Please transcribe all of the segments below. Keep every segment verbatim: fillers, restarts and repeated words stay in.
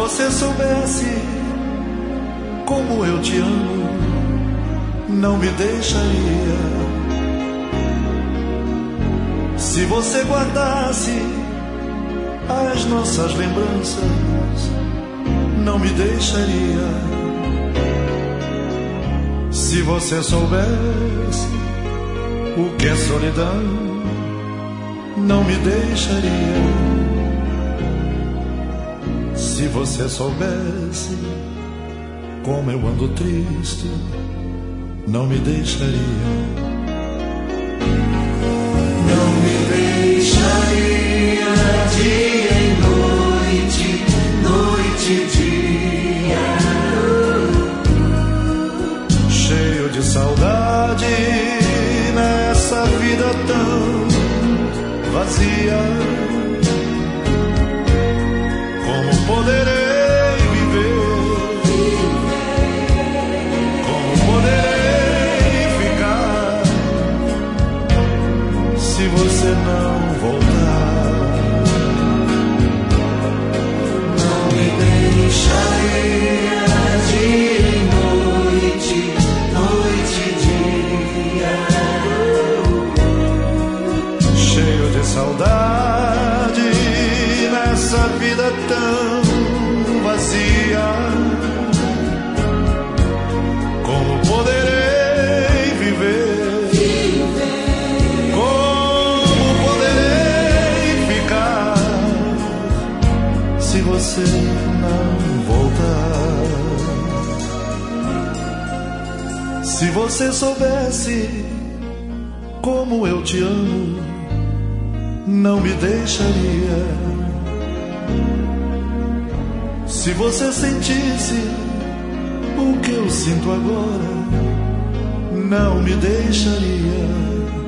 você soubesse como eu te amo, não me deixaria. Se você guardasse as nossas lembranças, não me deixaria. Se você soubesse o que é solidão, não me deixaria. Se você soubesse como eu ando triste, não me deixaria. Não me deixaria dia e noite, noite e dia, cheio de saudade nessa vida tão vazia. Como poderei viver? Como poderei ficar se você não voltar? Não me deixaria dia e noite, noite e dia, cheio de saudade nessa vida tão vazia. Como poderei viver? viver? Como poderei ficar se você não voltar? Se você soubesse como eu te amo, não me deixaria. Se você sentisse o que eu sinto agora, não me deixaria.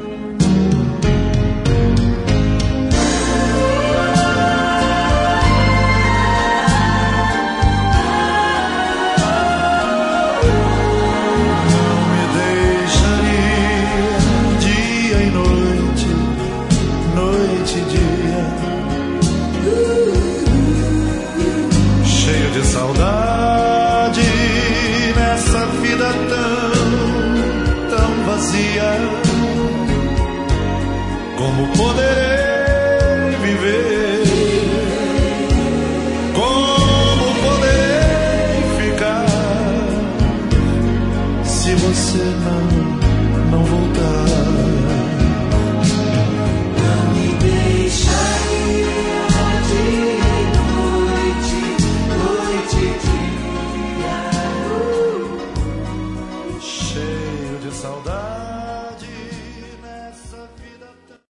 De saudade nessa vida tão, tão vazia. Como poderei viver?